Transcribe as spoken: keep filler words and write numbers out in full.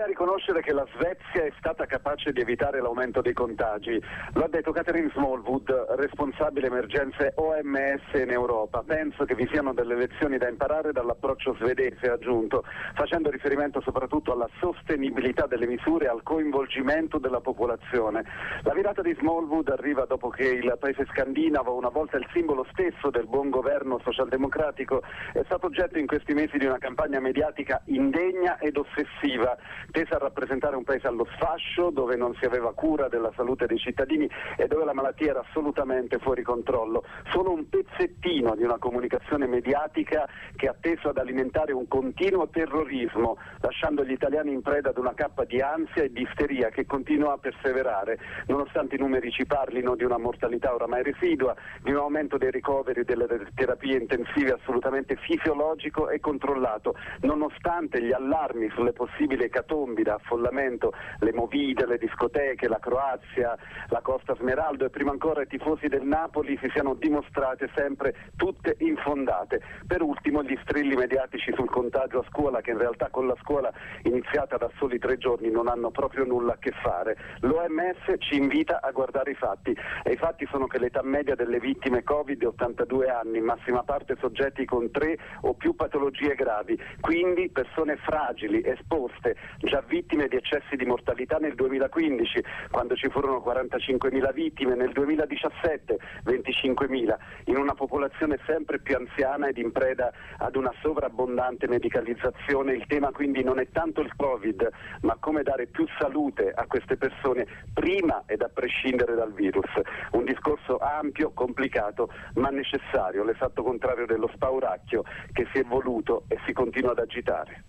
Bisogna riconoscere che la Svezia è stata capace di evitare l'aumento dei contagi. Lo ha detto Catherine Smallwood, responsabile emergenze O M S in Europa. Penso che vi siano delle lezioni da imparare dall'approccio svedese, ha aggiunto, facendo riferimento soprattutto alla sostenibilità delle misure e al coinvolgimento della popolazione. La virata di Smallwood arriva dopo che il paese scandinavo, una volta il simbolo stesso del buon governo socialdemocratico, è stato oggetto in questi mesi di una campagna mediatica indegna ed ossessiva, tesa a rappresentare un paese allo sfascio, dove non si aveva cura della salute dei cittadini e dove la malattia era assolutamente fuori controllo. Solo un pezzettino di una comunicazione mediatica che ha teso ad alimentare un continuo terrorismo, lasciando gli italiani in preda ad una cappa di ansia e di isteria che continua a perseverare, nonostante i numeri ci parlino di una mortalità oramai residua, di un aumento dei ricoveri e delle terapie intensive assolutamente fisiologico e controllato, nonostante gli allarmi sulle possibili ecatombi da affollamento, le movide, le discoteche, la Croazia, la Costa Smeraldo e prima ancora i tifosi del Napoli si siano dimostrate sempre tutte infondate. Per ultimo gli strilli mediatici sul contagio a scuola, che in realtà con la scuola iniziata da soli tre giorni non hanno proprio nulla a che fare. L'O M S ci invita a guardare i fatti e i fatti sono che l'età media delle vittime Covid è ottantadue anni, in massima parte soggetti con tre o più patologie gravi, quindi persone fragili, esposte, già vittime di eccessi di mortalità nel duemilaquindici, quando ci furono quarantacinquemila vittime, nel duemiladiciassette venticinquemila, in una popolazione sempre più anziana ed in preda ad una sovrabbondante medicalizzazione. Il tema quindi non è tanto il Covid, ma come dare più salute a queste persone prima ed a prescindere dal virus. Un discorso ampio, complicato, ma necessario, l'esatto contrario dello spauracchio che si è voluto e si continua ad agitare.